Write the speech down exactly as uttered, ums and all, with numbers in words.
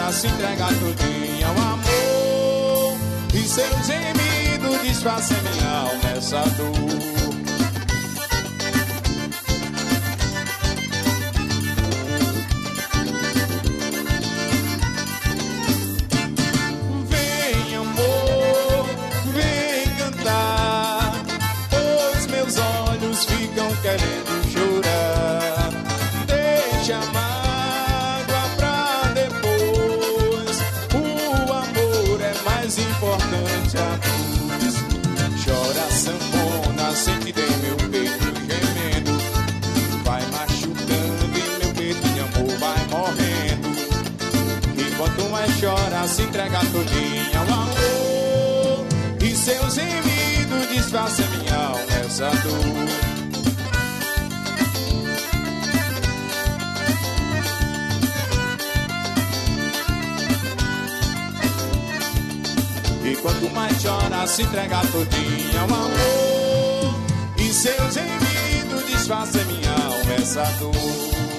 chora, se entrega todinha ao amor, e seus gemidos disfarcem minha alma essa dor. Querendo chorar, deixa a mágoa pra depois. O amor é mais importante a luz. Chora sanfona, sente de meu peito gemendo, vai machucando e meu peito de amor vai morrendo. E quanto mais chora, se entrega todinha ao amor, e seus gemidos disfarçam minha alma essa dor. E quanto mais chora, se entrega todinha ao amor, e seus gemidos disfarcem minha alma essa dor.